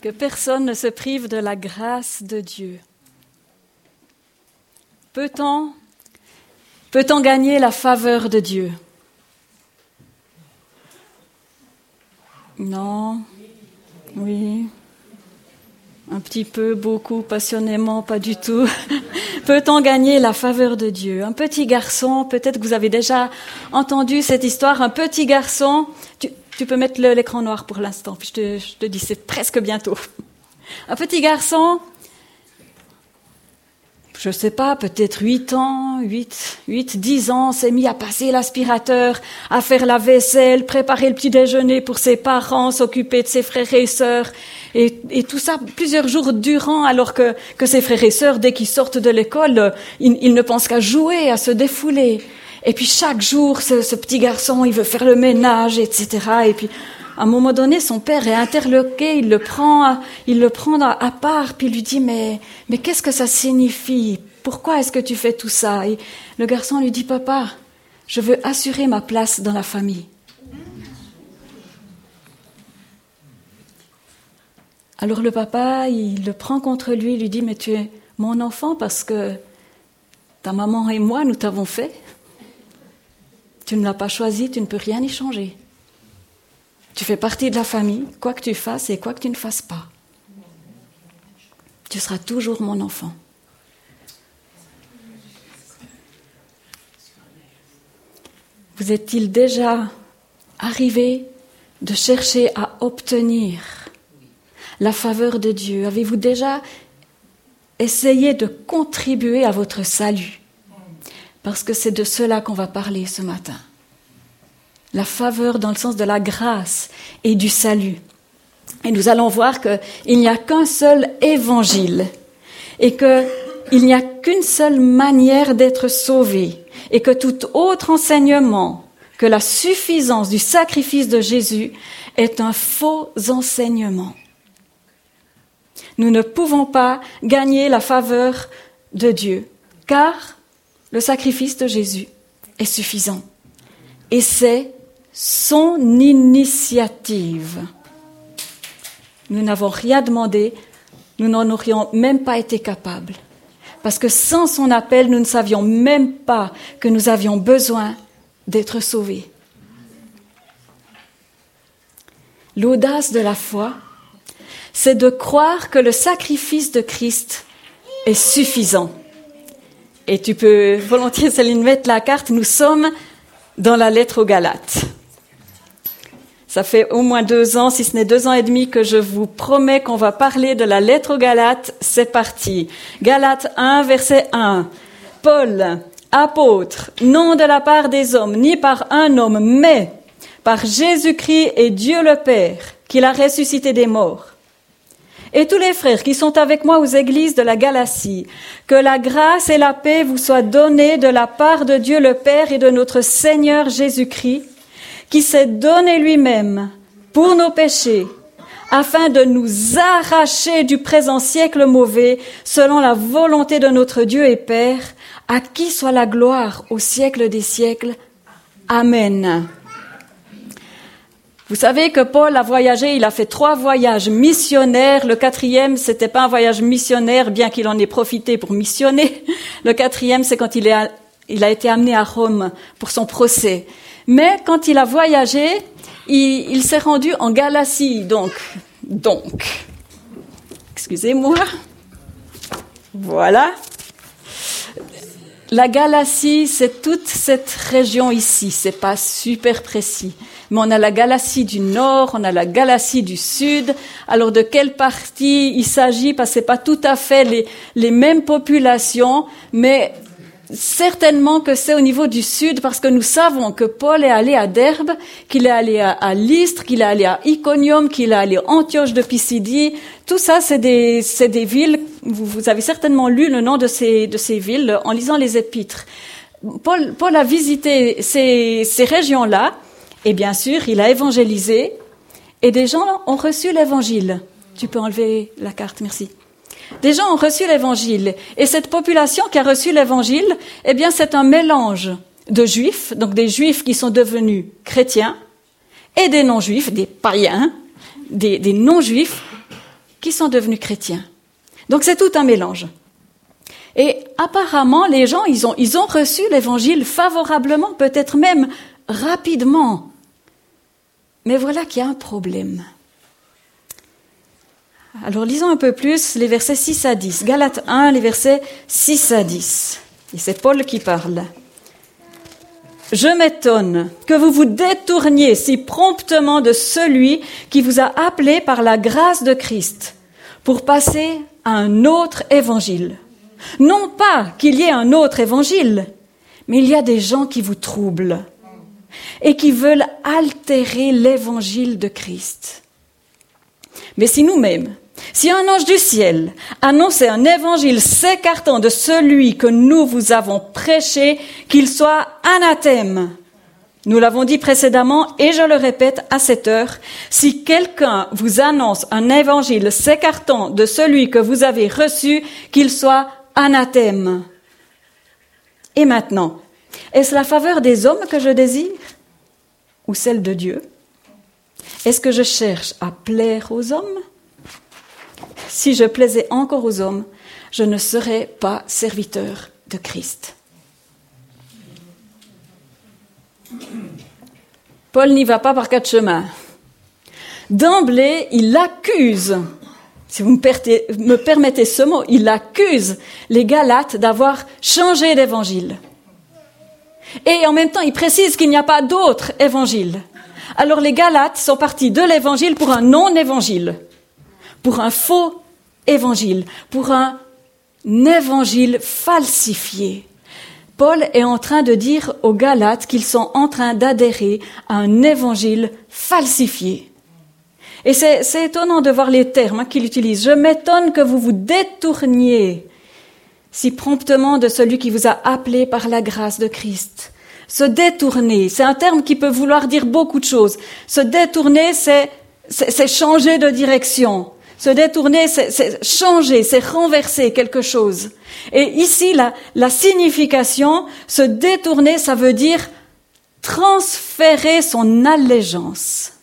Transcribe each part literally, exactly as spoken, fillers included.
que personne ne se prive de la grâce de Dieu. Peut-on, peut-on gagner la faveur de Dieu? Non, oui, un petit peu, beaucoup, passionnément, pas du tout. Peut-on gagner la faveur de Dieu? Un petit garçon, peut-être que vous avez déjà entendu cette histoire, un petit garçon, tu, tu peux mettre le, l'écran noir pour l'instant, puis je te, je te dis, c'est presque bientôt. Un petit garçon, je sais pas, peut-être huit ans, huit, huit, dix ans, s'est mis à passer l'aspirateur, à faire la vaisselle, préparer le petit déjeuner pour ses parents, s'occuper de ses frères et sœurs, et, et tout ça plusieurs jours durant, alors que, que ses frères et sœurs, dès qu'ils sortent de l'école, ils, ils ne pensent qu'à jouer, à se défouler. Et puis chaque jour, ce, ce petit garçon, il veut faire le ménage, et cetera. Et puis, à un moment donné, son père est interloqué, il le prend, il le prend à part, puis il lui dit, mais, mais qu'est-ce que ça signifie? Pourquoi est-ce que tu fais tout ça? Et le garçon lui dit, papa, je veux assurer ma place dans la famille. Alors le papa, il le prend contre lui, il lui dit, mais tu es mon enfant parce que ta maman et moi, nous t'avons fait. Tu ne l'as pas choisi, tu ne peux rien y changer. Tu fais partie de la famille, quoi que tu fasses et quoi que tu ne fasses pas. Tu seras toujours mon enfant. Vous est-il déjà arrivé de chercher à obtenir la faveur de Dieu? Avez-vous déjà essayé de contribuer à votre salut? Parce que c'est de cela qu'on va parler ce matin. La faveur dans le sens de la grâce et du salut. Et nous allons voir qu'il n'y a qu'un seul évangile et qu'il n'y a qu'une seule manière d'être sauvé et que tout autre enseignement que la suffisance du sacrifice de Jésus est un faux enseignement. Nous ne pouvons pas gagner la faveur de Dieu car le sacrifice de Jésus est suffisant et c'est son initiative. Nous n'avons rien demandé, nous n'en aurions même pas été capables. Parce que sans son appel, nous ne savions même pas que nous avions besoin d'être sauvés. L'audace de la foi, c'est de croire que le sacrifice de Christ est suffisant. Et tu peux volontiers, Céline, mettre la carte, nous sommes dans la lettre aux Galates. Ça fait au moins deux ans, si ce n'est deux ans et demi, que je vous promets qu'on va parler de la lettre aux Galates. C'est parti. Galates un, verset un. Paul, apôtre, non de la part des hommes, ni par un homme, mais par Jésus-Christ et Dieu le Père, qui l'a ressuscité des morts. Et tous les frères qui sont avec moi aux églises de la Galatie, que la grâce et la paix vous soient données de la part de Dieu le Père et de notre Seigneur Jésus-Christ, qui s'est donné lui-même pour nos péchés, afin de nous arracher du présent siècle mauvais, selon la volonté de notre Dieu et Père, à qui soit la gloire au siècle des siècles. Amen. Vous savez que Paul a voyagé, il a fait trois voyages missionnaires. Le quatrième, c'était pas un voyage missionnaire, bien qu'il en ait profité pour missionner. Le quatrième, c'est quand il, est, il a été amené à Rome pour son procès. Mais quand il a voyagé, il, il s'est rendu en Galatie. Donc, donc, excusez-moi. Voilà. La Galatie, c'est toute cette région ici. C'est pas super précis. Mais on a la Galatie du Nord, on a la Galatie du Sud. Alors, de quelle partie il s'agit? Parce que c'est pas tout à fait les, les mêmes populations, mais certainement que c'est au niveau du Sud, parce que nous savons que Paul est allé à Derbe, qu'il est allé à, à Lystre, qu'il est allé à Iconium, qu'il est allé à Antioche de Pisidie. Tout ça, c'est des, c'est des villes. Vous, vous avez certainement lu le nom de ces, de ces villes en lisant les épîtres. Paul, Paul a visité ces, ces régions-là. Et bien sûr, il a évangélisé et des gens ont reçu l'évangile. Tu peux enlever la carte, merci. Des gens ont reçu l'évangile. Et cette population qui a reçu l'évangile, eh bien, c'est un mélange de juifs, donc des juifs qui sont devenus chrétiens, et des non-juifs, des païens, des, des non-juifs, qui sont devenus chrétiens. Donc c'est tout un mélange. Et apparemment, les gens, ils ont, ils ont reçu l'évangile favorablement, peut-être même rapidement. Mais voilà qu'il y a un problème. Alors lisons un peu plus les versets six à dix. Galates un, les versets six à dix. Et c'est Paul qui parle. « Je m'étonne que vous vous détourniez si promptement de celui qui vous a appelé par la grâce de Christ pour passer à un autre évangile. Non pas qu'il y ait un autre évangile, mais il y a des gens qui vous troublent et qui veulent altérer l'évangile de Christ. Mais si nous-mêmes, si un ange du ciel annonçait un évangile s'écartant de celui que nous vous avons prêché, qu'il soit anathème. Nous l'avons dit précédemment et je le répète à cette heure, si quelqu'un vous annonce un évangile s'écartant de celui que vous avez reçu, qu'il soit anathème. Et maintenant, est-ce la faveur des hommes que je désire ou celle de Dieu? Est-ce que je cherche à plaire aux hommes? Si je plaisais encore aux hommes, je ne serais pas serviteur de Christ. Paul n'y va pas par quatre chemins. D'emblée, il accuse, si vous me, permettez, me permettez ce mot, il accuse les Galates d'avoir changé d'évangile. Et en même temps, il précise qu'il n'y a pas d'autre évangile. Alors les Galates sont partis de l'évangile pour un non-évangile, pour un faux évangile, pour un évangile falsifié. Paul est en train de dire aux Galates qu'ils sont en train d'adhérer à un évangile falsifié. Et c'est, c'est étonnant de voir les termes hein, qu'il utilise. Je m'étonne que vous vous détourniez si promptement de celui qui vous a appelé par la grâce de Christ. Se détourner, c'est un terme qui peut vouloir dire beaucoup de choses. Se détourner, c'est, c'est, c'est changer de direction. Se détourner, c'est, c'est changer, c'est renverser quelque chose. Et ici, la, la signification, se détourner, ça veut dire transférer son allégeance.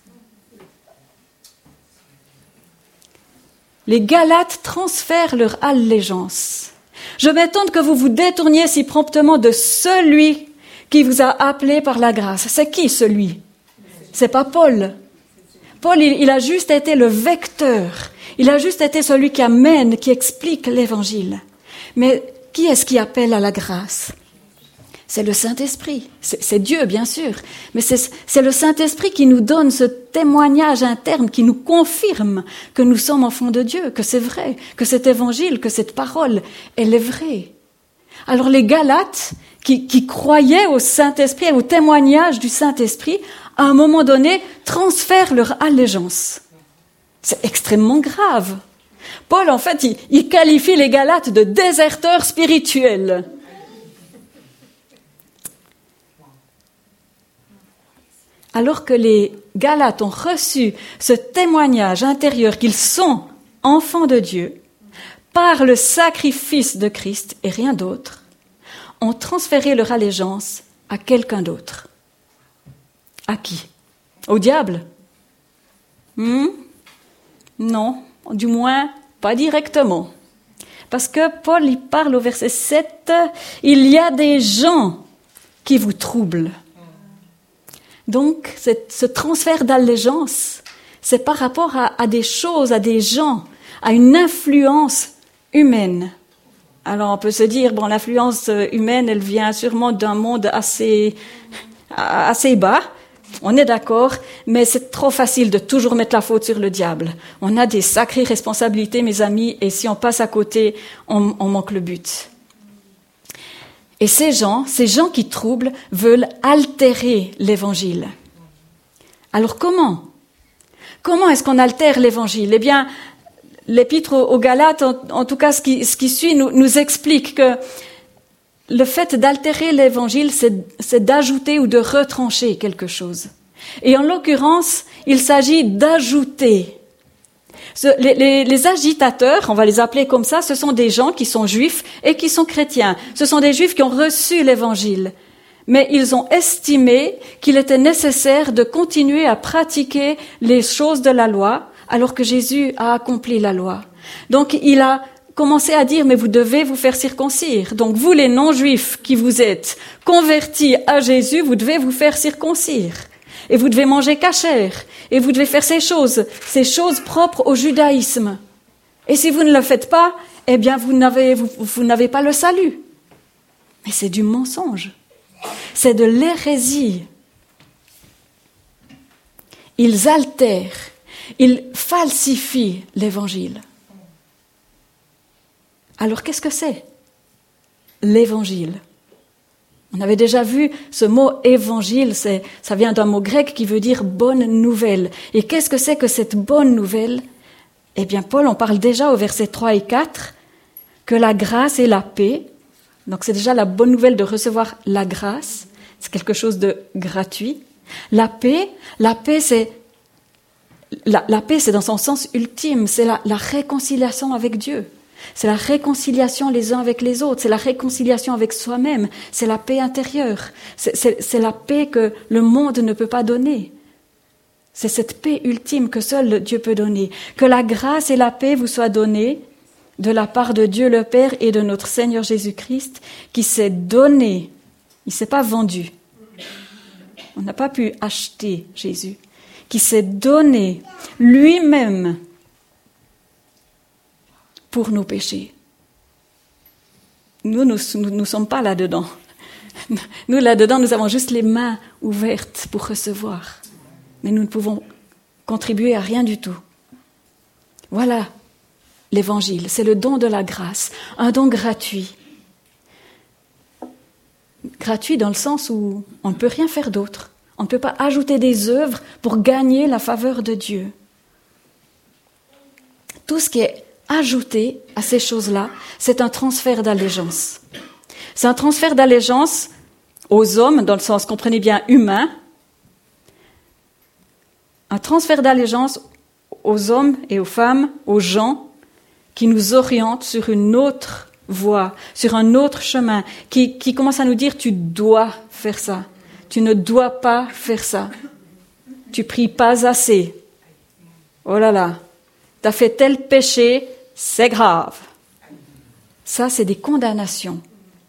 Les Galates transfèrent leur allégeance. Je m'étonne que vous vous détourniez si promptement de celui qui vous a appelé par la grâce. C'est qui celui? C'est pas Paul. Paul, il, il a juste été le vecteur. Il a juste été celui qui amène, qui explique l'évangile. Mais qui est-ce qui appelle à la grâce? C'est le Saint-Esprit. C'est, c'est Dieu, bien sûr. Mais c'est, c'est le Saint-Esprit qui nous donne ce témoignage interne, qui nous confirme que nous sommes enfants de Dieu, que c'est vrai, que cet évangile, que cette parole, elle est vraie. Alors les Galates, qui, qui croyaient au Saint-Esprit, au témoignage du Saint-Esprit, à un moment donné, transfèrent leur allégeance. C'est extrêmement grave. Paul, en fait, il, il qualifie les Galates de déserteurs spirituels. Alors que les Galates ont reçu ce témoignage intérieur qu'ils sont enfants de Dieu, par le sacrifice de Christ et rien d'autre, ont transféré leur allégeance à quelqu'un d'autre. À qui? Au diable? Hmm? Non, du moins pas directement. Parce que Paul il parle au verset sept, « Il y a des gens qui vous troublent ». Donc, ce transfert d'allégeance, c'est par rapport à, à des choses, à des gens, à une influence humaine. Alors, on peut se dire, bon, l'influence humaine, elle vient sûrement d'un monde assez, assez bas. On est d'accord, mais c'est trop facile de toujours mettre la faute sur le diable. On a des sacrées responsabilités, mes amis, et si on passe à côté, on, on manque le but. Et ces gens, ces gens qui troublent, veulent altérer l'évangile. Alors comment? Comment est-ce qu'on altère l'évangile? Eh bien, l'épître aux Galates, en, en tout cas ce qui, ce qui suit, nous, nous explique que le fait d'altérer l'évangile, c'est, c'est d'ajouter ou de retrancher quelque chose. Et en l'occurrence, il s'agit d'ajouter. Ce, les, les, les agitateurs, on va les appeler comme ça, ce sont des gens qui sont juifs et qui sont chrétiens. Ce sont des juifs qui ont reçu l'évangile. Mais ils ont estimé qu'il était nécessaire de continuer à pratiquer les choses de la loi, alors que Jésus a accompli la loi. Donc il a commencé à dire, mais vous devez vous faire circoncire. Donc vous les non-juifs qui vous êtes convertis à Jésus, vous devez vous faire circoncire. Et vous devez manger kasher. Et vous devez faire ces choses, ces choses propres au judaïsme. Et si vous ne le faites pas, eh bien vous n'avez, vous, vous n'avez pas le salut. Mais c'est du mensonge. C'est de l'hérésie. Ils altèrent, ils falsifient l'évangile. Alors qu'est-ce que c'est? L'évangile. On avait déjà vu ce mot évangile, c'est, ça vient d'un mot grec qui veut dire bonne nouvelle. Et qu'est-ce que c'est que cette bonne nouvelle? Eh bien, Paul en parle déjà au verset trois et quatre, que la grâce et la paix, donc c'est déjà la bonne nouvelle de recevoir la grâce, c'est quelque chose de gratuit. La paix, la paix c'est, la, la paix c'est dans son sens ultime, c'est la, la réconciliation avec Dieu. C'est la réconciliation les uns avec les autres, c'est la réconciliation avec soi-même, c'est la paix intérieure, c'est, c'est, c'est la paix que le monde ne peut pas donner. C'est cette paix ultime que seul Dieu peut donner. Que la grâce et la paix vous soient données de la part de Dieu le Père et de notre Seigneur Jésus-Christ, qui s'est donné, il ne s'est pas vendu. On n'a pas pu acheter Jésus, qui s'est donné lui-même pour nos péchés. Nous, nous ne nous sommes pas là-dedans. Nous, là-dedans, nous avons juste les mains ouvertes pour recevoir. Mais nous ne pouvons contribuer à rien du tout. Voilà l'évangile, c'est le don de la grâce, un don gratuit. Gratuit dans le sens où on ne peut rien faire d'autre. On ne peut pas ajouter des œuvres pour gagner la faveur de Dieu. Tout ce qui est ajouté à ces choses-là, c'est un transfert d'allégeance. C'est un transfert d'allégeance aux hommes, dans le sens, comprenez bien, humain, un transfert d'allégeance aux hommes et aux femmes, aux gens qui nous orientent sur une autre voie, sur un autre chemin, qui, qui commencent à nous dire « tu dois faire ça, tu ne dois pas faire ça, tu pries pas assez, oh là là, t'as fait tel péché, c'est grave ». Ça, c'est des condamnations.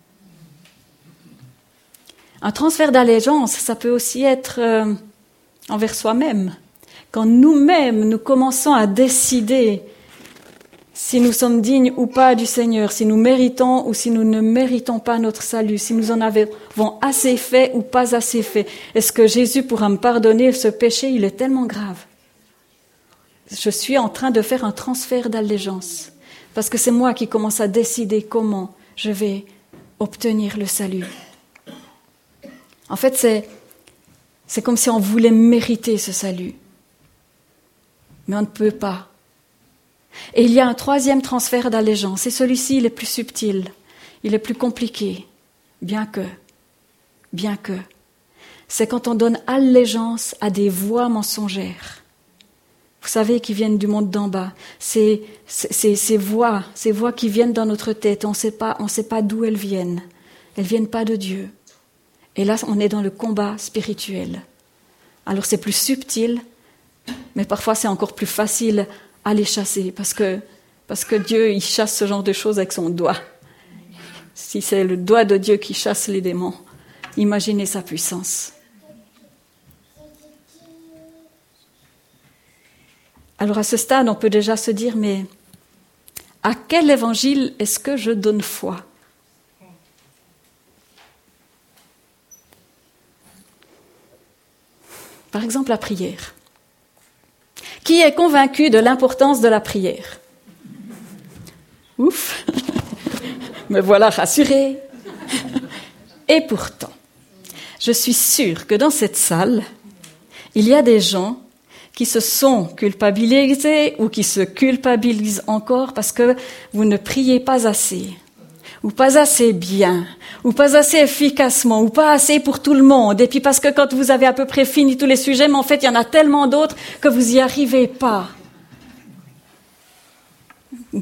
Un transfert d'allégeance, ça peut aussi être euh, envers soi-même. Quand nous-mêmes, nous commençons à décider si nous sommes dignes ou pas du Seigneur, si nous méritons ou si nous ne méritons pas notre salut, si nous en avons assez fait ou pas assez fait. Est-ce que Jésus pourra me pardonner ce péché? Il est tellement grave. Je suis en train de faire un transfert d'allégeance parce que c'est moi qui commence à décider comment je vais obtenir le salut. En fait, c'est, c'est comme si on voulait mériter ce salut. Mais on ne peut pas. Et il y a un troisième transfert d'allégeance, et celui-ci, il est plus subtil, il est plus compliqué, bien que, bien que, c'est quand on donne allégeance à des voix mensongères. Vous savez, qui viennent du monde d'en bas. C'est, c'est, c'est, ces voix, ces voix qui viennent dans notre tête, on ne sait pas, on sait pas d'où elles viennent. Elles viennent pas de Dieu. Et là, on est dans le combat spirituel. Alors c'est plus subtil, mais parfois c'est encore plus facile à les chasser, parce que, parce que Dieu, il chasse ce genre de choses avec son doigt. Si c'est le doigt de Dieu qui chasse les démons, imaginez sa puissance. Alors à ce stade, on peut déjà se dire, mais à quel évangile est-ce que je donne foi ? Par exemple, la prière. Qui est convaincu de l'importance de la prière ? Ouf, me voilà rassurée. Et pourtant, je suis sûre que dans cette salle, il y a des gens qui se sont culpabilisés ou qui se culpabilisent encore parce que vous ne priez pas assez, ou pas assez bien, ou pas assez efficacement, ou pas assez pour tout le monde. Et puis parce que quand vous avez à peu près fini tous les sujets, mais en fait, il y en a tellement d'autres que vous n'y arrivez pas. Bien,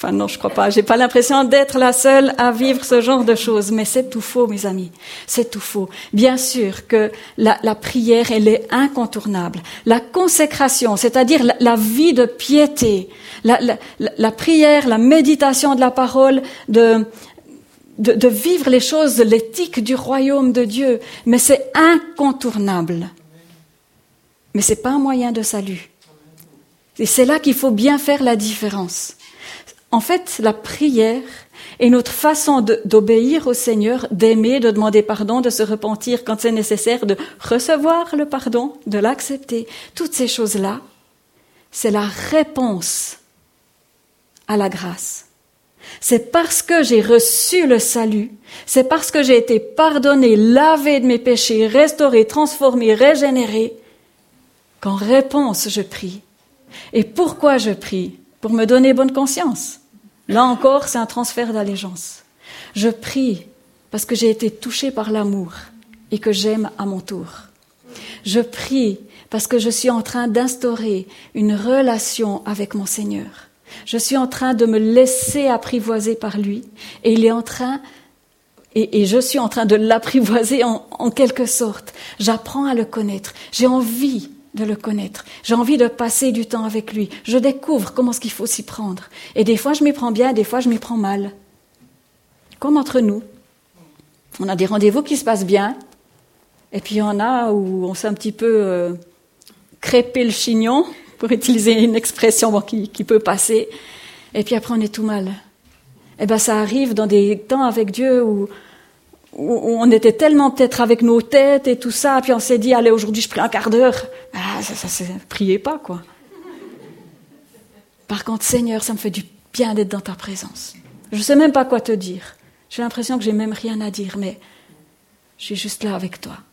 Enfin non, je crois pas. J'ai pas l'impression d'être la seule à vivre ce genre de choses. Mais c'est tout faux, mes amis. C'est tout faux. Bien sûr que la, la prière, elle est incontournable. La consécration, c'est-à-dire la, la vie de piété, la, la, la prière, la méditation de la parole, de, de, de vivre les choses, l'éthique du royaume de Dieu. Mais c'est incontournable. Mais c'est pas un moyen de salut. Et c'est là qu'il faut bien faire la différence. En fait, la prière est notre façon de, d'obéir au Seigneur, d'aimer, de demander pardon, de se repentir quand c'est nécessaire, de recevoir le pardon, de l'accepter. Toutes ces choses-là, c'est la réponse à la grâce. C'est parce que j'ai reçu le salut, c'est parce que j'ai été pardonné, lavé de mes péchés, restauré, transformé, régénéré, qu'en réponse je prie. Et pourquoi je prie ? Pour me donner bonne conscience. Là encore, c'est un transfert d'allégeance. Je prie parce que j'ai été touchée par l'amour et que j'aime à mon tour. Je prie parce que je suis en train d'instaurer une relation avec mon Seigneur. Je suis en train de me laisser apprivoiser par lui et il est en train, et, et je suis en train de l'apprivoiser en, en quelque sorte. J'apprends à le connaître. J'ai envie de le connaître. J'ai envie de passer du temps avec lui. Je découvre comment est-ce qu'il faut s'y prendre. Et des fois, je m'y prends bien, des fois, je m'y prends mal. Comme entre nous. On a des rendez-vous qui se passent bien, et puis il y en a où on s'est un petit peu euh, crêpé le chignon, pour utiliser une expression bon, qui, qui peut passer, et puis après, on est tout mal. Eh bien, ça arrive dans des temps avec Dieu où où on était tellement peut-être avec nos têtes et tout ça, puis on s'est dit, allez, aujourd'hui, je prie un quart d'heure. Ah, ça, ça, ça, priez pas, quoi. Par contre, Seigneur, ça me fait du bien d'être dans ta présence. Je sais même pas quoi te dire. J'ai l'impression que j'ai même rien à dire, mais je suis juste là avec toi.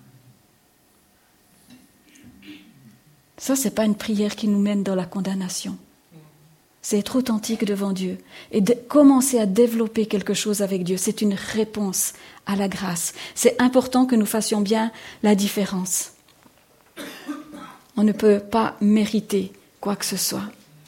Ça, c'est pas une prière qui nous mène dans la condamnation. C'est être authentique devant Dieu et de commencer à développer quelque chose avec Dieu. C'est une réponse à la grâce. C'est important que nous fassions bien la différence. On ne peut pas mériter quoi que ce soit.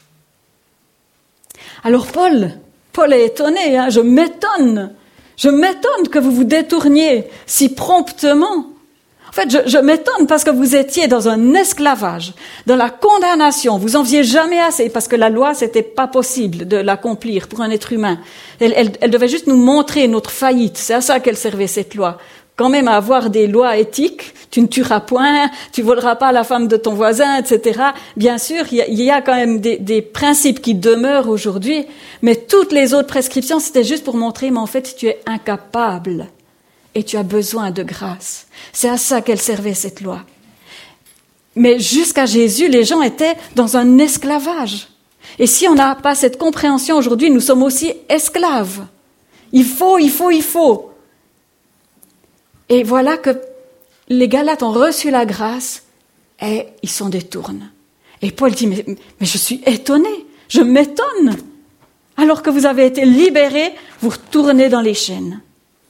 Alors Paul, Paul est étonné, hein, je m'étonne. Je m'étonne que vous vous détourniez si promptement. En fait, je, je m'étonne parce que vous étiez dans un esclavage, dans la condamnation. Vous en faisiez jamais assez parce que la loi, c'était pas possible de l'accomplir pour un être humain. Elle, elle, elle devait juste nous montrer notre faillite. C'est à ça qu'elle servait, cette loi. Quand même à avoir des lois éthiques, tu ne tueras point, tu voleras pas la femme de ton voisin, et cetera. Bien sûr, il y a, il y a quand même des, des principes qui demeurent aujourd'hui, mais toutes les autres prescriptions, c'était juste pour montrer, mais en fait, tu es incapable. Et tu as besoin de grâce. C'est à ça qu'elle servait, cette loi. Mais jusqu'à Jésus, les gens étaient dans un esclavage. Et si on n'a pas cette compréhension aujourd'hui, nous sommes aussi esclaves. Il faut, il faut, il faut. Et voilà que les Galates ont reçu la grâce et ils s'en détournent. Et Paul dit, mais, mais je suis étonné, je m'étonne. Alors que vous avez été libérés, vous retournez dans les chaînes.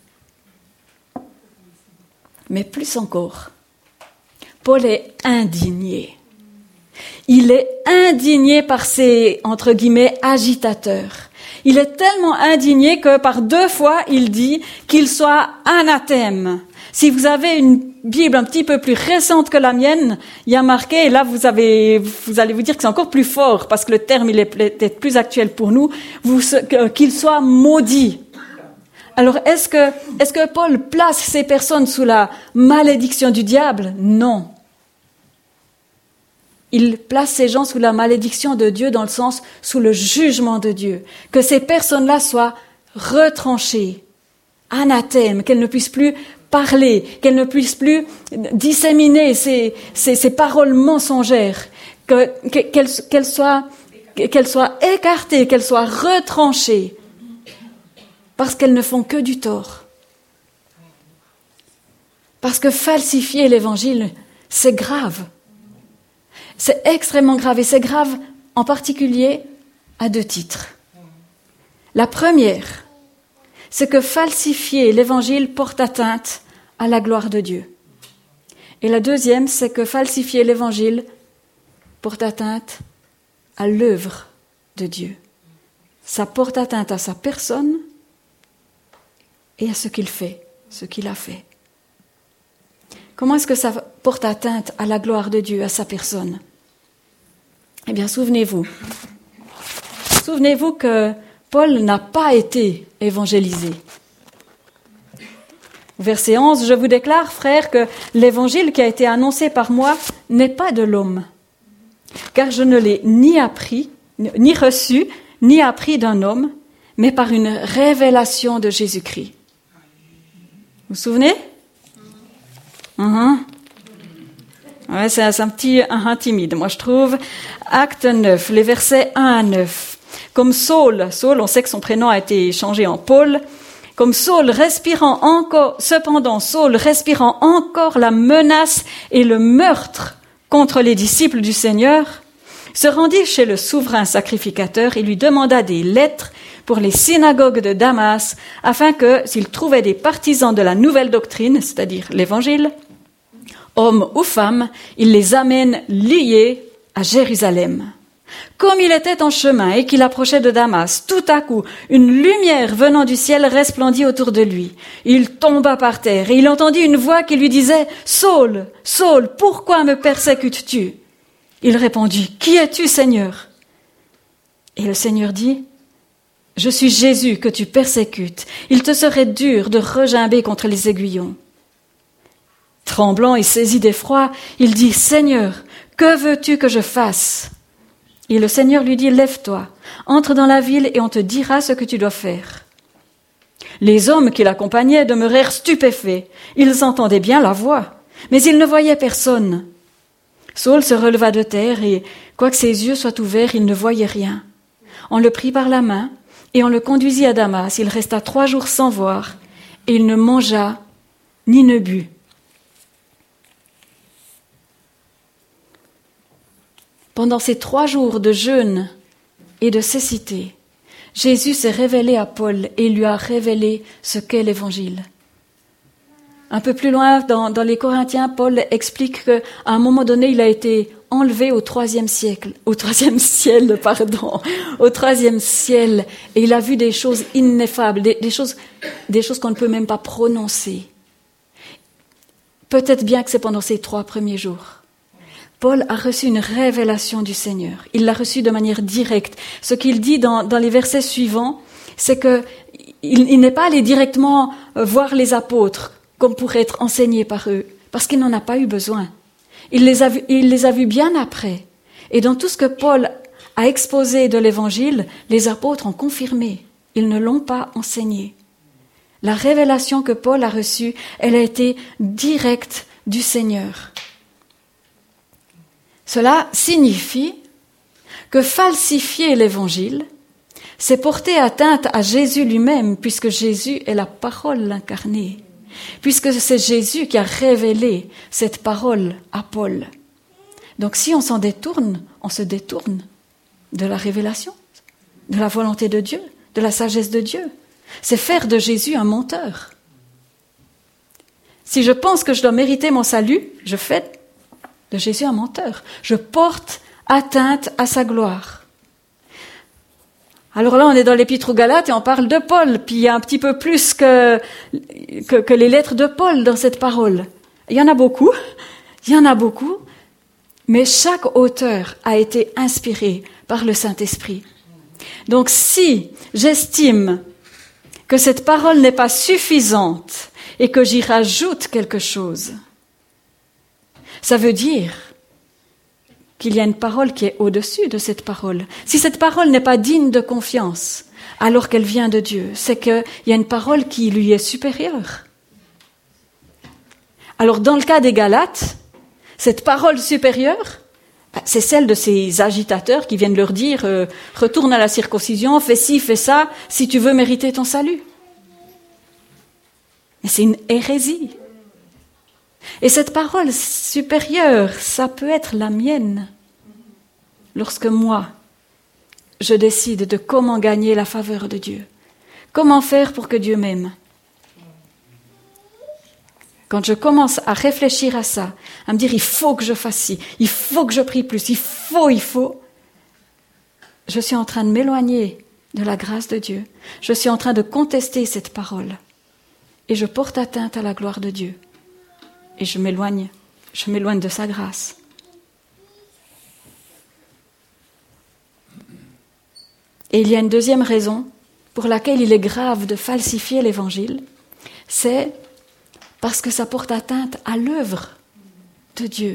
Mais plus encore, Paul est indigné. Il est indigné par ces, entre guillemets, agitateurs. Il est tellement indigné que par deux fois, il dit qu'il soit anathème. Si vous avez une Bible un petit peu plus récente que la mienne, il y a marqué, et là vous avez, vous allez vous dire que c'est encore plus fort, parce que le terme il est peut-être plus actuel pour nous, vous, qu'il soit maudit. Alors, est-ce que, est-ce que Paul place ces personnes sous la malédiction du diable ? Non. Il place ces gens sous la malédiction de Dieu, dans le sens, sous le jugement de Dieu. Que ces personnes-là soient retranchées, anathèmes, qu'elles ne puissent plus parler, qu'elles ne puissent plus disséminer ces, ces, ces paroles mensongères, que, qu'elles, qu'elles soient, qu'elles soient écartées, qu'elles soient retranchées. Parce qu'elles ne font que du tort. Parce que falsifier l'évangile, c'est grave. C'est extrêmement grave. Et c'est grave en particulier à deux titres. La première, c'est que falsifier l'évangile porte atteinte à la gloire de Dieu. Et la deuxième, c'est que falsifier l'évangile porte atteinte à l'œuvre de Dieu. ça porte atteinte à sa personne et à ce qu'il fait, ce qu'il a fait. Comment est-ce que ça porte atteinte à la gloire de Dieu, à sa personne? Eh bien, souvenez-vous. Souvenez-vous que Paul n'a pas été évangélisé. Verset onze, « Je vous déclare, frères, que l'évangile qui a été annoncé par moi n'est pas de l'homme, car je ne l'ai ni appris, ni reçu, ni appris d'un homme, mais par une révélation de Jésus-Christ. » Vous vous souvenez? uh-huh. Ouais, c'est un, c'est un petit uh-huh timide, moi je trouve. Acte neuf, les versets un à neuf. Comme Saul, Saul, on sait que son prénom a été changé en Paul, comme Saul respirant encore, cependant Saul respirant encore la menace et le meurtre contre les disciples du Seigneur, se rendit chez le souverain sacrificateur et lui demanda des lettres pour les synagogues de Damas, afin que, s'il trouvait des partisans de la nouvelle doctrine, c'est-à-dire l'Évangile, hommes ou femmes, il les amène liés à Jérusalem. Comme il était en chemin et qu'il approchait de Damas, tout à coup, une lumière venant du ciel resplendit autour de lui. Il tomba par terre et il entendit une voix qui lui disait « Saul, Saul, pourquoi me persécutes-tu » Il répondit « Qui es-tu, Seigneur » Et le Seigneur dit « Je suis Jésus que tu persécutes. Il te serait dur de regimber contre les aiguillons. » Tremblant et saisi d'effroi, il dit « Seigneur, que veux-tu que je fasse ?» Et le Seigneur lui dit « Lève-toi, entre dans la ville et on te dira ce que tu dois faire. » Les hommes qui l'accompagnaient demeurèrent stupéfaits. Ils entendaient bien la voix, mais ils ne voyaient personne. Saul se releva de terre et, quoique ses yeux soient ouverts, il ne voyait rien. On le prit par la main et on le conduisit à Damas. Il resta trois jours sans voir et il ne mangea ni ne but. Pendant ces trois jours de jeûne et de cécité, Jésus s'est révélé à Paul et lui a révélé ce qu'est l'Évangile. Un peu plus loin, dans, dans les Corinthiens, Paul explique qu'à un moment donné, il a été enlevé au troisième siècle, au troisième ciel, pardon, au troisième ciel, et il a vu des choses ineffables, des, des choses, des choses qu'on ne peut même pas prononcer. Peut-être bien que c'est pendant ces trois premiers jours. Paul a reçu une révélation du Seigneur. Il l'a reçue de manière directe. Ce qu'il dit dans, dans les versets suivants, c'est que il, il n'est pas allé directement voir les apôtres, comme pour être enseigné par eux, parce qu'il n'en a pas eu besoin. Il les a vus, il les a vus bien après. Et dans tout ce que Paul a exposé de l'Évangile, les apôtres ont confirmé. Ils ne l'ont pas enseigné. La révélation que Paul a reçue, elle a été directe du Seigneur. Cela signifie que falsifier l'Évangile, c'est porter atteinte à Jésus lui-même, puisque Jésus est la parole incarnée, puisque c'est Jésus qui a révélé cette parole à Paul. Donc si on s'en détourne, on se détourne de la révélation, de la volonté de Dieu, de la sagesse de Dieu. C'est faire de Jésus un menteur. Si je pense que je dois mériter mon salut, je fais de Jésus un menteur. Je porte atteinte à sa gloire. Alors là, on est dans l'Épître aux Galates et on parle de Paul, puis il y a un petit peu plus que, que, que les lettres de Paul dans cette parole. Il y en a beaucoup, il y en a beaucoup, mais chaque auteur a été inspiré par le Saint-Esprit. Donc si j'estime que cette parole n'est pas suffisante et que j'y rajoute quelque chose, ça veut dire qu'il y a une parole qui est au-dessus de cette parole. Si cette parole n'est pas digne de confiance, alors qu'elle vient de Dieu, c'est qu'il y a une parole qui lui est supérieure. Alors dans le cas des Galates, cette parole supérieure, c'est celle de ces agitateurs qui viennent leur dire euh, « Retourne à la circoncision, fais ci, fais ça, si tu veux mériter ton salut. » Mais c'est une hérésie. Et cette parole supérieure, ça peut être la mienne. Lorsque moi, je décide de comment gagner la faveur de Dieu. Comment faire pour que Dieu m'aime. Quand je commence à réfléchir à ça, à me dire il faut que je fasse ci, il faut que je prie plus, il faut, il faut, je suis en train de m'éloigner de la grâce de Dieu. Je suis en train de contester cette parole. Et je porte atteinte à la gloire de Dieu. Et je m'éloigne, je m'éloigne de sa grâce. Et il y a une deuxième raison pour laquelle il est grave de falsifier l'évangile, c'est parce que ça porte atteinte à l'œuvre de Dieu.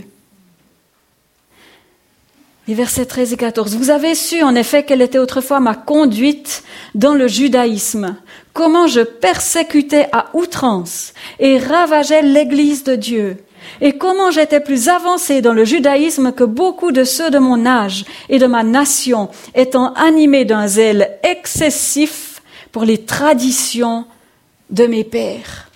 Les versets treize et quatorze. Vous avez su en effet quelle était autrefois ma conduite dans le judaïsme, comment je persécutais à outrance et ravageais l'Église de Dieu, et comment j'étais plus avancé dans le judaïsme que beaucoup de ceux de mon âge et de ma nation, étant animés d'un zèle excessif pour les traditions de mes pères.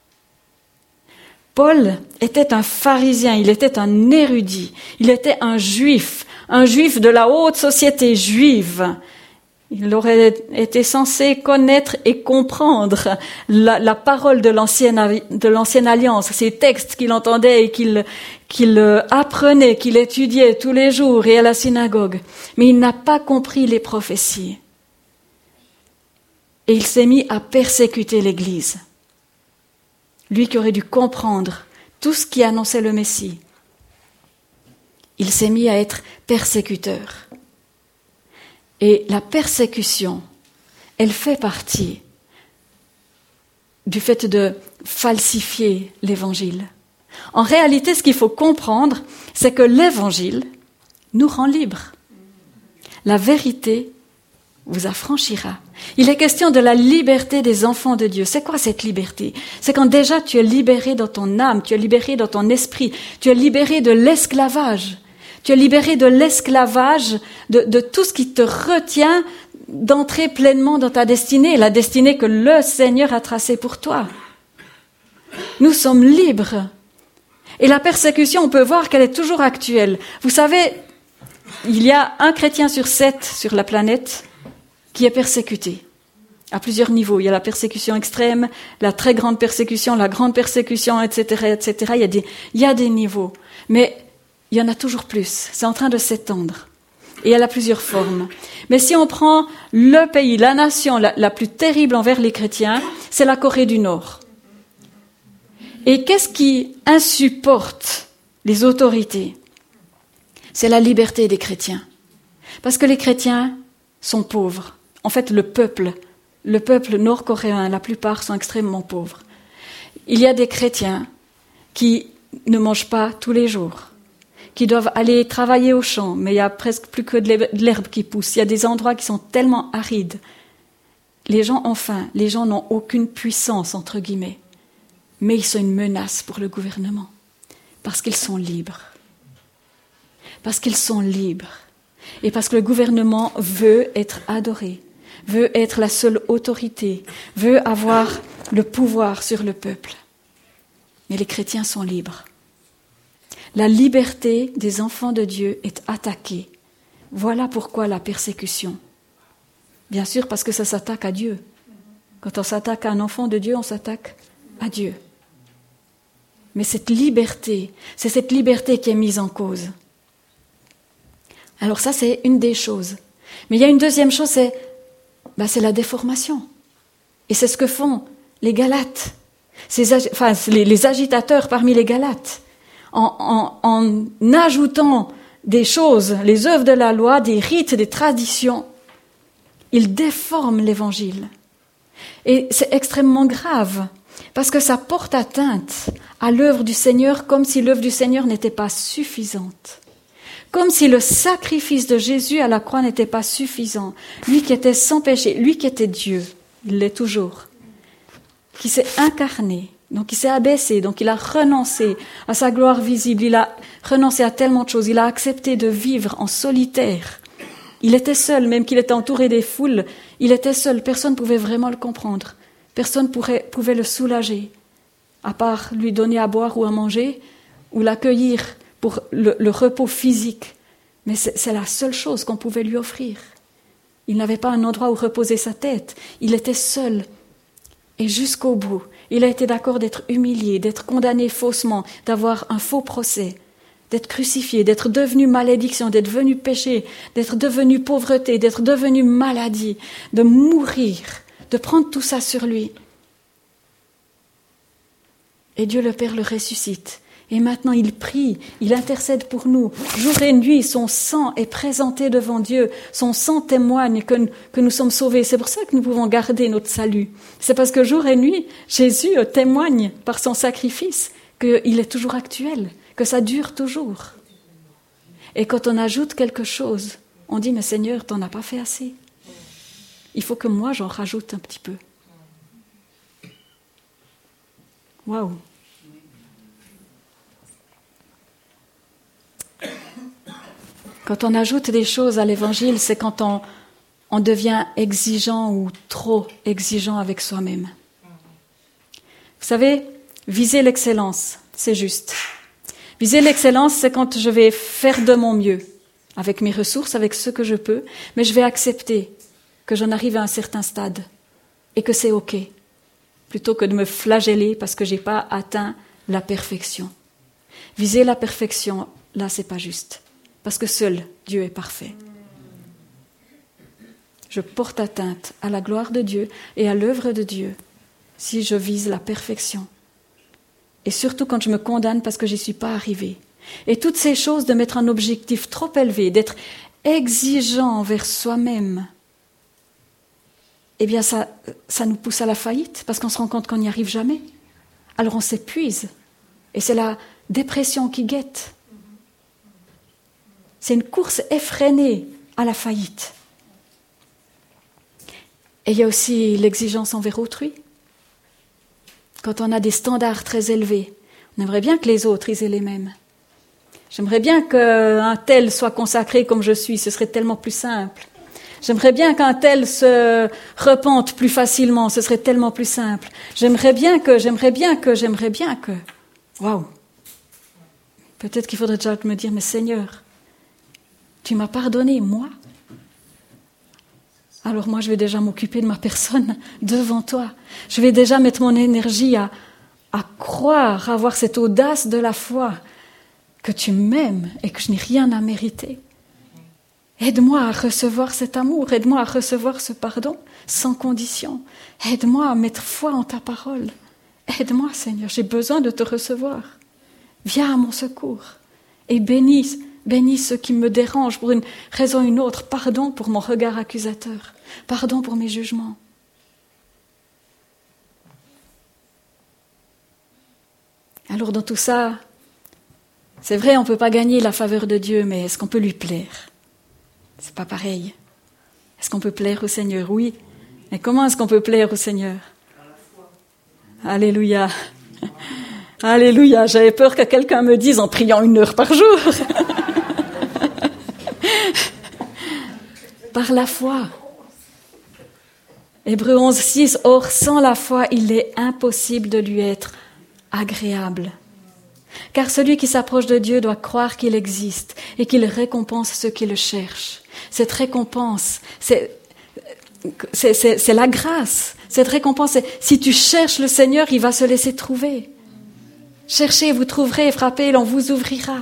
Paul était un pharisien, il était un érudit, il était un juif, un juif de la haute société juive. Il aurait été censé connaître et comprendre la, la parole de l'ancienne, de l'ancienne alliance, ces textes qu'il entendait et qu'il, qu'il apprenait, qu'il étudiait tous les jours et à la synagogue. Mais il n'a pas compris les prophéties. Et il s'est mis à persécuter l'Église. Lui qui aurait dû comprendre tout ce qui annonçait le Messie. Il s'est mis à être persécuteur. Et la persécution, elle fait partie du fait de falsifier l'Évangile. En réalité, ce qu'il faut comprendre, c'est que l'Évangile nous rend libres. La vérité vous affranchira. Il est question de la liberté des enfants de Dieu. C'est quoi cette liberté? C'est quand déjà tu es libéré dans ton âme, tu es libéré dans ton esprit, tu es libéré de l'esclavage. Tu es libéré de l'esclavage, de, de tout ce qui te retient d'entrer pleinement dans ta destinée, la destinée que le Seigneur a tracée pour toi. Nous sommes libres. Et la persécution, on peut voir qu'elle est toujours actuelle. Vous savez, il y a un chrétien sur sept sur la planète qui est persécuté. À plusieurs niveaux. Il y a la persécution extrême, la très grande persécution, la grande persécution, et cetera, et cetera. Il y a des, il y a des niveaux. Mais il y en a toujours plus. C'est en train de s'étendre. Et elle a plusieurs formes. Mais si on prend le pays, la nation la, la plus terrible envers les chrétiens, c'est la Corée du Nord. Et qu'est-ce qui insupporte les autorités? C'est la liberté des chrétiens. Parce que les chrétiens sont pauvres. En fait, le peuple, le peuple nord-coréen, la plupart sont extrêmement pauvres. Il y a des chrétiens qui ne mangent pas tous les jours, qui doivent aller travailler au champ, mais il y a presque plus que de l'herbe qui pousse. Il y a des endroits qui sont tellement arides. Les gens ont faim, les gens n'ont aucune puissance, entre guillemets, mais ils sont une menace pour le gouvernement, parce qu'ils sont libres. Parce qu'ils sont libres. Et parce que le gouvernement veut être adoré, veut être la seule autorité, veut avoir le pouvoir sur le peuple. Mais les chrétiens sont libres. La liberté des enfants de Dieu est attaquée. Voilà pourquoi la persécution. Bien sûr, parce que ça s'attaque à Dieu. Quand on s'attaque à un enfant de Dieu, on s'attaque à Dieu. Mais cette liberté, c'est cette liberté qui est mise en cause. Alors ça, c'est une des choses. Mais il y a une deuxième chose, c'est, bah, c'est la déformation. Et c'est ce que font les Galates, ces agi- enfin, les, les agitateurs parmi les Galates. En, en, en ajoutant des choses, les œuvres de la loi, des rites, des traditions, ils déforment l'Évangile. Et c'est extrêmement grave, parce que ça porte atteinte à l'œuvre du Seigneur, comme si l'œuvre du Seigneur n'était pas suffisante. Comme si le sacrifice de Jésus à la croix n'était pas suffisant. Lui qui était sans péché, lui qui était Dieu, il l'est toujours, qui s'est incarné, donc il s'est abaissé, donc il a renoncé à sa gloire visible, il a renoncé à tellement de choses, il a accepté de vivre en solitaire. Il était seul, même qu'il était entouré des foules, il était seul, personne ne pouvait vraiment le comprendre, personne pourrait, pouvait le soulager, à part lui donner à boire ou à manger, ou l'accueillir pour le, le repos physique. Mais c'est, c'est la seule chose qu'on pouvait lui offrir. Il n'avait pas un endroit où reposer sa tête, il était seul. Et jusqu'au bout, il a été d'accord d'être humilié, d'être condamné faussement, d'avoir un faux procès, d'être crucifié, d'être devenu malédiction, d'être devenu péché, d'être devenu pauvreté, d'être devenu maladie, de mourir, de prendre tout ça sur lui. Et Dieu le Père le ressuscite. Et maintenant, il prie, il intercède pour nous. Jour et nuit, son sang est présenté devant Dieu. Son sang témoigne que, que nous sommes sauvés. C'est pour ça que nous pouvons garder notre salut. C'est parce que jour et nuit, Jésus témoigne par son sacrifice qu'il est toujours actuel, que ça dure toujours. Et quand on ajoute quelque chose, on dit, mais Seigneur, t'en as pas fait assez. Il faut que moi, j'en rajoute un petit peu. Waouh! Quand on ajoute des choses à l'évangile, c'est quand on, on devient exigeant ou trop exigeant avec soi-même. Vous savez, viser l'excellence, c'est juste. Viser l'excellence, c'est quand je vais faire de mon mieux, avec mes ressources, avec ce que je peux, mais je vais accepter que j'en arrive à un certain stade et que c'est OK, plutôt que de me flageller parce que je n'ai pas atteint la perfection. Viser la perfection, là, c'est pas juste. Parce que seul Dieu est parfait. Je porte atteinte à la gloire de Dieu et à l'œuvre de Dieu si je vise la perfection. Et surtout quand je me condamne parce que je n'y suis pas arrivée. Et toutes ces choses de mettre un objectif trop élevé, d'être exigeant envers soi-même, eh bien ça, ça nous pousse à la faillite parce qu'on se rend compte qu'on n'y arrive jamais. Alors on s'épuise. Et c'est la dépression qui guette. C'est une course effrénée à la faillite. Et il y a aussi l'exigence envers autrui. Quand on a des standards très élevés, on aimerait bien que les autres ils aient les mêmes. J'aimerais bien qu'un tel soit consacré comme je suis, ce serait tellement plus simple. J'aimerais bien qu'un tel se repente plus facilement, ce serait tellement plus simple. J'aimerais bien que, j'aimerais bien que, j'aimerais bien que. Waouh! Peut-être qu'il faudrait déjà me dire, mais Seigneur, tu m'as pardonné, moi. Alors moi, je vais déjà m'occuper de ma personne devant toi. Je vais déjà mettre mon énergie à, à croire, à avoir cette audace de la foi que tu m'aimes et que je n'ai rien à mériter. Aide-moi à recevoir cet amour, aide-moi à recevoir ce pardon sans condition. Aide-moi à mettre foi en ta parole. Aide-moi, Seigneur, j'ai besoin de te recevoir. Viens à mon secours et bénis Bénis ceux qui me dérangent pour une raison ou une autre. Pardon pour mon regard accusateur. Pardon pour mes jugements. Alors dans tout ça, c'est vrai, on ne peut pas gagner la faveur de Dieu, mais est-ce qu'on peut lui plaire? C'est pas pareil. Est-ce qu'on peut plaire au Seigneur? Oui. Mais comment est-ce qu'on peut plaire au Seigneur? Alléluia. Alléluia. J'avais peur que quelqu'un me dise en priant une heure par jour. Par la foi. Hébreux onze, six. Or, sans la foi, il est impossible de lui être agréable. Car celui qui s'approche de Dieu doit croire qu'il existe et qu'il récompense ceux qui le cherchent. Cette récompense, c'est, c'est, c'est, c'est la grâce. Cette récompense, c'est, si tu cherches le Seigneur, il va se laisser trouver. Cherchez, vous trouverez, frappez, l'on vous ouvrira.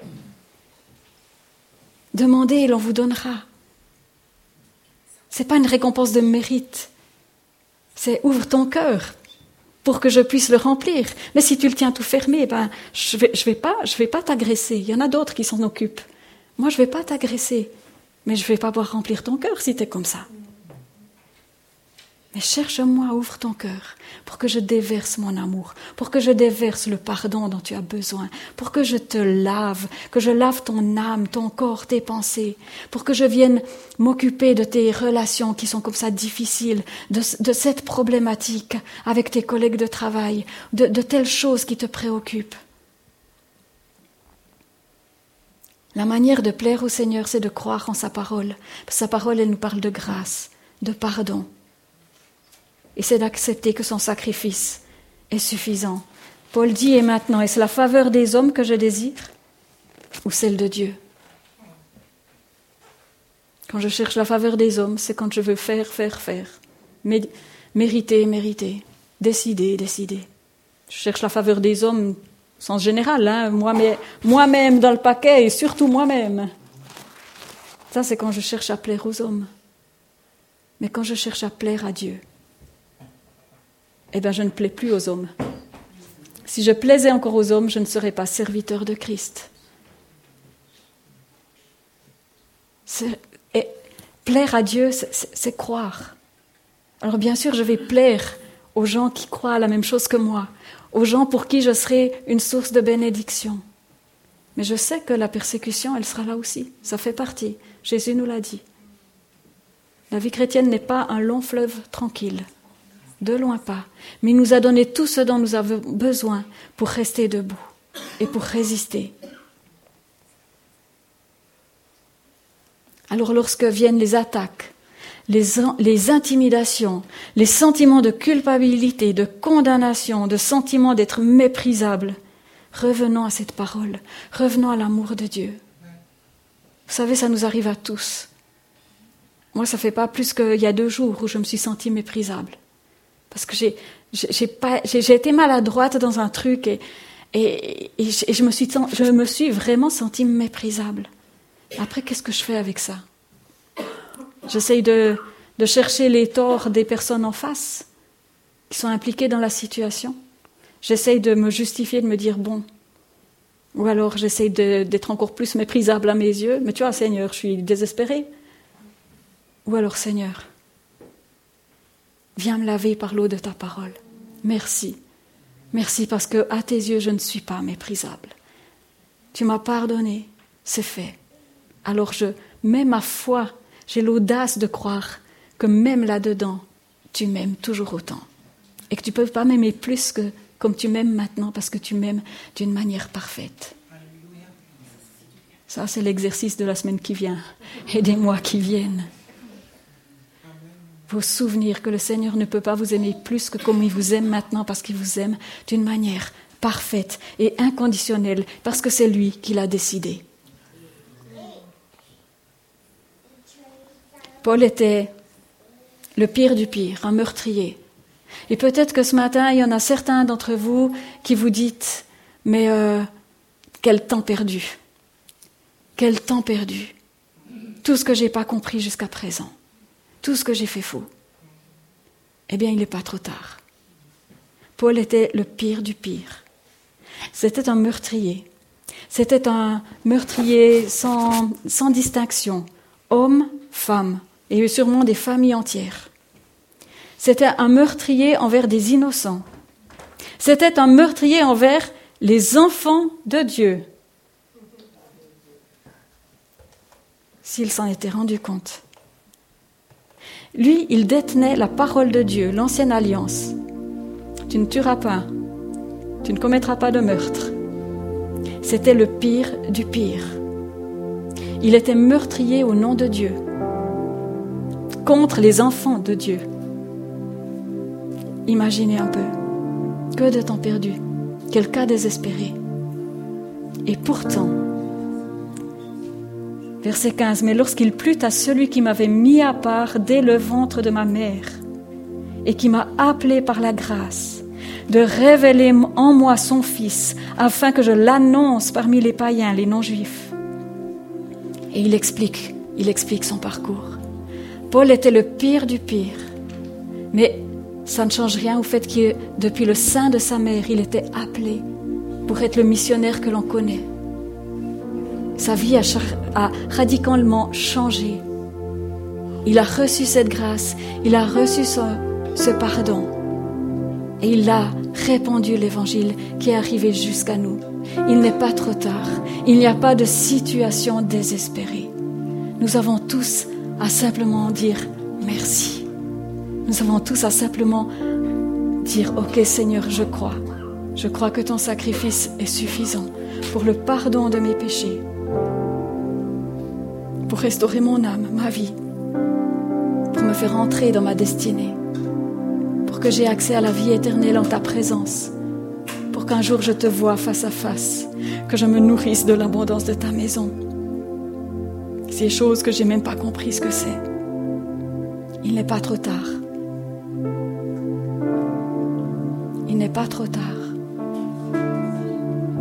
Demandez, l'on vous donnera. C'est pas une récompense de mérite. C'est ouvre ton cœur pour que je puisse le remplir. Mais si tu le tiens tout fermé, ben je vais, je vais pas, je vais pas t'agresser. Il y en a d'autres qui s'en occupent. Moi, je vais pas t'agresser, mais je vais pas pouvoir remplir ton cœur si t'es comme ça. Mais cherche-moi, ouvre ton cœur pour que je déverse mon amour, pour que je déverse le pardon dont tu as besoin, pour que je te lave, que je lave ton âme, ton corps, tes pensées, pour que je vienne m'occuper de tes relations qui sont comme ça difficiles, de, de cette problématique avec tes collègues de travail, de, de telles choses qui te préoccupent. La manière de plaire au Seigneur, c'est de croire en sa parole. Sa parole, elle nous parle de grâce, de pardon. Et c'est d'accepter que son sacrifice est suffisant. Paul dit, et maintenant, est-ce la faveur des hommes que je désire ou celle de Dieu? Quand je cherche la faveur des hommes, c'est quand je veux faire, faire, faire. Mériter, mériter. Décider, décider. Je cherche la faveur des hommes, sens général, hein, moi-même, moi-même dans le paquet et surtout moi-même. Ça, c'est quand je cherche à plaire aux hommes. Mais quand je cherche à plaire à Dieu, eh bien, je ne plais plus aux hommes. Si je plaisais encore aux hommes, je ne serais pas serviteur de Christ. C'est, et plaire à Dieu, c'est, c'est, c'est croire. Alors bien sûr, je vais plaire aux gens qui croient à la même chose que moi, aux gens pour qui je serai une source de bénédiction. Mais je sais que la persécution, elle sera là aussi. Ça fait partie. Jésus nous l'a dit. La vie chrétienne n'est pas un long fleuve tranquille. De loin pas. Mais il nous a donné tout ce dont nous avons besoin pour rester debout et pour résister. Alors lorsque viennent les attaques, les, les intimidations, les sentiments de culpabilité, de condamnation, de sentiments d'être méprisable, revenons à cette parole, revenons à l'amour de Dieu. Vous savez, ça nous arrive à tous. Moi, ça ne fait pas plus qu'il y a deux jours où je me suis sentie méprisable. Parce que j'ai, j'ai, pas, j'ai, j'ai été maladroite dans un truc et, et, et, et je, me suis, je me suis vraiment sentie méprisable. Après, qu'est-ce que je fais avec ça? J'essaye de, de chercher les torts des personnes en face qui sont impliquées dans la situation. J'essaye de me justifier, de me dire bon. Ou alors j'essaye de, d'être encore plus méprisable à mes yeux. Mais tu vois, Seigneur, je suis désespérée. Ou alors, Seigneur, viens me laver par l'eau de ta parole. Merci. Merci parce que à tes yeux, je ne suis pas méprisable. Tu m'as pardonné, c'est fait. Alors je mets ma foi, j'ai l'audace de croire que même là-dedans, tu m'aimes toujours autant. Et que tu ne peux pas m'aimer plus que comme tu m'aimes maintenant parce que tu m'aimes d'une manière parfaite. Ça, c'est l'exercice de la semaine qui vient et des mois qui viennent. Vos souvenirs que le Seigneur ne peut pas vous aimer plus que comme il vous aime maintenant parce qu'il vous aime d'une manière parfaite et inconditionnelle parce que c'est lui qui l'a décidé. Paul était le pire du pire, un meurtrier. Et peut-être que ce matin, il y en a certains d'entre vous qui vous dites « Mais euh, quel temps perdu, quel temps perdu, tout ce que je n'ai pas compris jusqu'à présent. » Tout ce que j'ai fait faux. Eh bien, il n'est pas trop tard. Paul était le pire du pire. C'était un meurtrier. C'était un meurtrier sans, sans distinction. Homme, femme, et sûrement des familles entières. C'était un meurtrier envers des innocents. C'était un meurtrier envers les enfants de Dieu. S'il s'en était rendu compte. Lui, il détenait la parole de Dieu, l'ancienne alliance. Tu ne tueras pas, tu ne commettras pas de meurtre. C'était le pire du pire. Il était meurtrier au nom de Dieu, contre les enfants de Dieu. Imaginez un peu, que de temps perdu, quel cas désespéré. Et pourtant, verset quinze, « Mais lorsqu'il plut à celui qui m'avait mis à part dès le ventre de ma mère et qui m'a appelé par la grâce, de révéler en moi son Fils, afin que je l'annonce parmi les païens, les non-juifs. » Et il explique, il explique son parcours. Paul était le pire du pire, mais ça ne change rien au fait que depuis le sein de sa mère, il était appelé pour être le missionnaire que l'on connaît. Sa vie a, a radicalement changé. Il a reçu cette grâce, il a reçu ce, ce pardon. Et il a répandu l'évangile qui est arrivé jusqu'à nous. Il n'est pas trop tard. Il n'y a pas de situation désespérée. Nous avons tous à simplement dire merci. Nous avons tous à simplement dire « Ok Seigneur, je crois. Je crois que ton sacrifice est suffisant pour le pardon de mes péchés. » Pour restaurer mon âme, ma vie, pour me faire entrer dans ma destinée, pour que j'ai accès à la vie éternelle en ta présence, pour qu'un jour je te voie face à face, que je me nourrisse de l'abondance de ta maison. Ces choses que je n'ai même pas compris ce que c'est. Il n'est pas trop tard. Il n'est pas trop tard.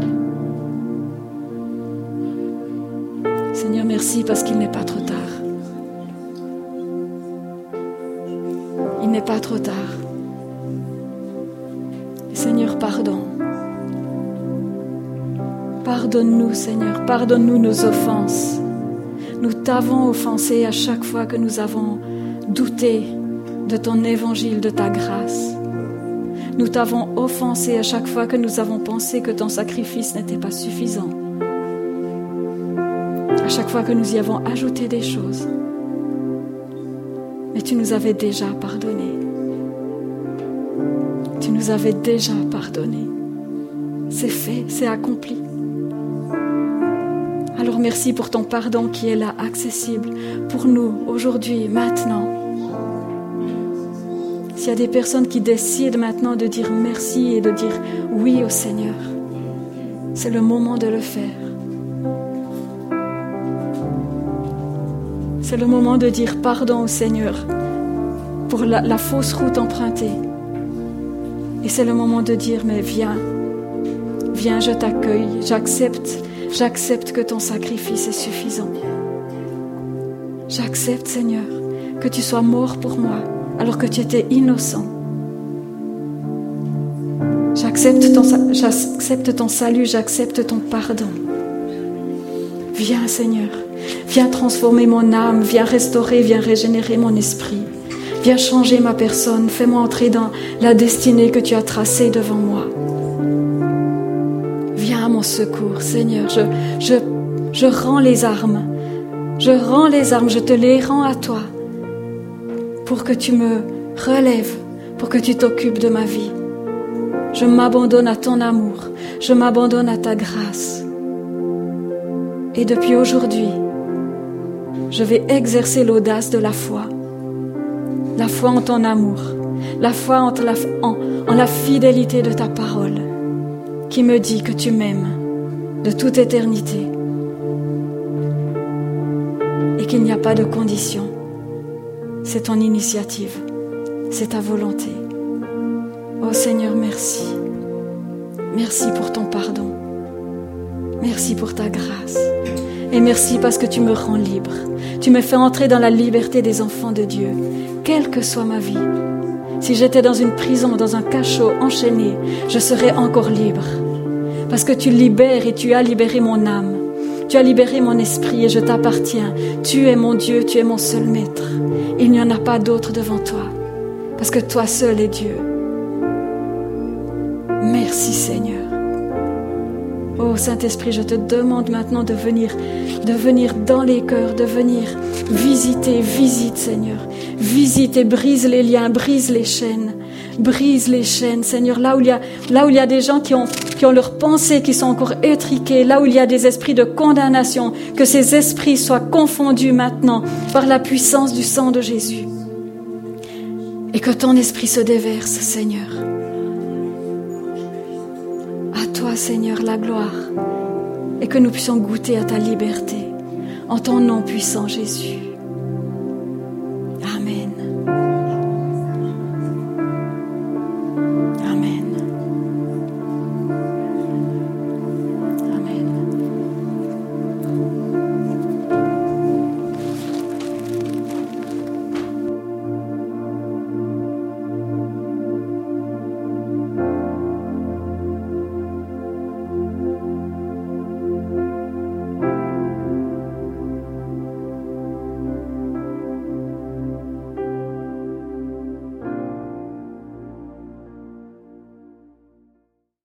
Seigneur, merci parce qu'il n'est pas trop tard. Il n'est pas trop tard. Seigneur, pardon. Pardonne-nous, Seigneur, pardonne-nous nos offenses. Nous t'avons offensé à chaque fois que nous avons douté de ton évangile, de ta grâce. Nous t'avons offensé à chaque fois que nous avons pensé que ton sacrifice n'était pas suffisant. À chaque fois que nous y avons ajouté des choses. Mais tu nous avais déjà pardonné. Tu nous avais déjà pardonné. C'est fait, c'est accompli. Alors merci pour ton pardon qui est là, accessible pour nous, aujourd'hui, maintenant. S'il y a des personnes qui décident maintenant de dire merci et de dire oui au Seigneur, c'est le moment de le faire. C'est le moment de dire pardon au Seigneur pour la, la fausse route empruntée. Et c'est le moment de dire, mais viens, viens, je t'accueille, j'accepte, j'accepte que ton sacrifice est suffisant. J'accepte, Seigneur, que tu sois mort pour moi, alors que tu étais innocent. J'accepte ton, j'accepte ton salut, j'accepte ton pardon. Viens, Seigneur, viens transformer mon âme, viens restaurer, viens régénérer mon esprit. Viens changer ma personne, fais-moi entrer dans la destinée que tu as tracée devant moi. Viens à mon secours, Seigneur, je, je, je rends les armes, je rends les armes, je te les rends à toi, pour que tu me relèves, pour que tu t'occupes de ma vie. Je m'abandonne à ton amour, je m'abandonne à ta grâce. Et depuis aujourd'hui, je vais exercer l'audace de la foi. La foi en ton amour, la foi en la, en, en la fidélité de ta parole, qui me dit que tu m'aimes de toute éternité et qu'il n'y a pas de condition. C'est ton initiative, c'est ta volonté. Oh Seigneur, merci. Merci pour ton pardon. Merci pour ta grâce. Et merci parce que tu me rends libre. Tu me fais entrer dans la liberté des enfants de Dieu, quelle que soit ma vie. Si j'étais dans une prison, dans un cachot, enchaîné, je serais encore libre. Parce que tu libères et tu as libéré mon âme. Tu as libéré mon esprit et je t'appartiens. Tu es mon Dieu, tu es mon seul maître. Il n'y en a pas d'autre devant toi. Parce que toi seul es Dieu. Merci Seigneur. Oh Saint-Esprit, je te demande maintenant de venir, de venir dans les cœurs, de venir visiter, visite Seigneur. Visite et brise les liens, brise les chaînes, brise les chaînes Seigneur. Là où il y a, là où il y a des gens qui ont, qui ont leurs pensées qui sont encore étriquées, là où il y a des esprits de condamnation, que ces esprits soient confondus maintenant par la puissance du sang de Jésus. Et que ton esprit se déverse Seigneur. Toi, Seigneur, la gloire, et que nous puissions goûter à ta liberté, en ton nom puissant, Jésus.